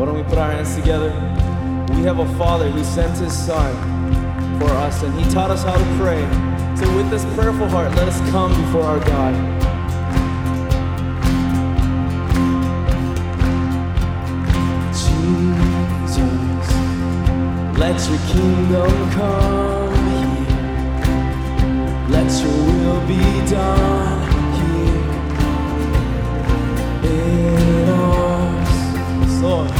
Why don't we put our hands together? We have a Father who sent His Son for us, and He taught us how to pray. So with this prayerful heart, let us come before our God. Jesus, let your kingdom come here. Let your will be done here in us, Lord.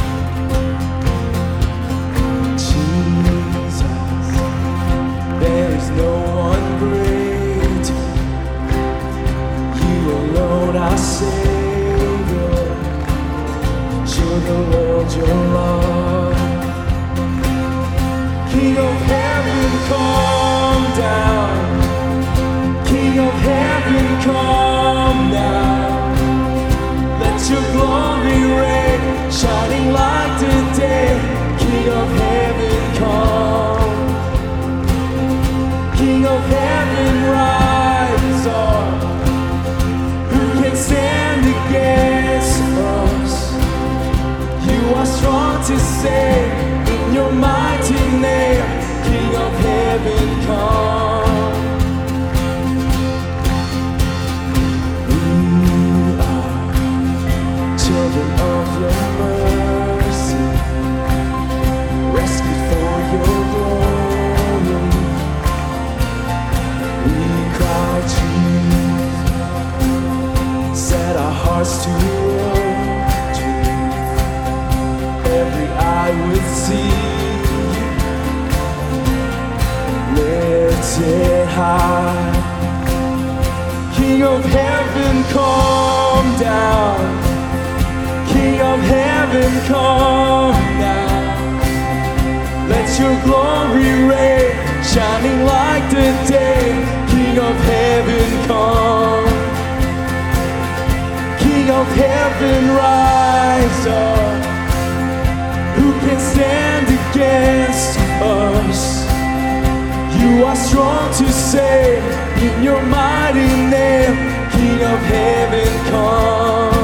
Jesus, there is no one greater. You alone are Savior. Show the world your love. King of heaven, come down. King of heaven, come now. Let your glory reign, shining like the day. King of heaven, come. King of heaven, rise up. Who can stand against us? You are strong to save in your mighty name. King of heaven, come. We are children of your mercy, rescued for your glory. We cry, Jesus, set our hearts to worship. Every eye would see you lifted high. King of heaven, come down. King of heaven, come now. Let your glory reign, shining like the day. King of heaven, come. King of heaven, rise up. Who can stand against us? You are strong to save in your mighty name. King of heaven, come.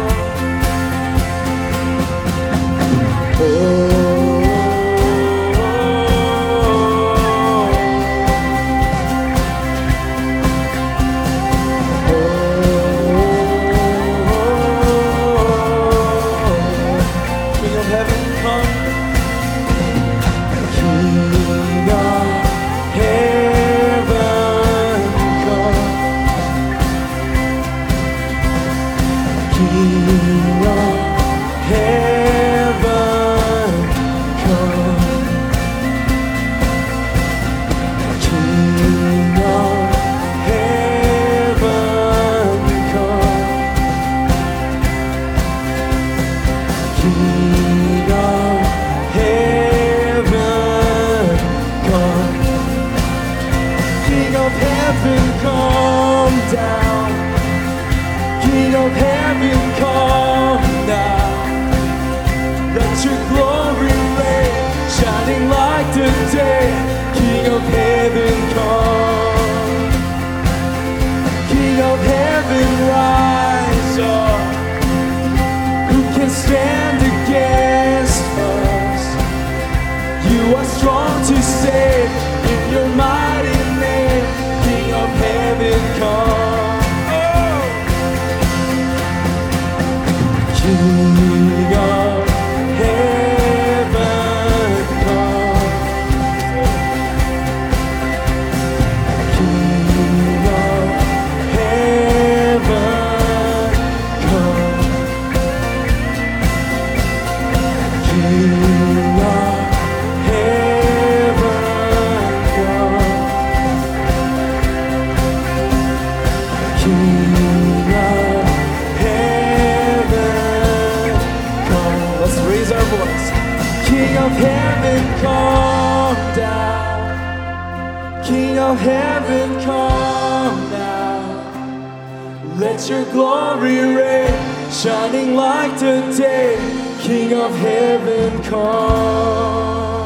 Let your glory reign, shining like the day. King of heaven, come.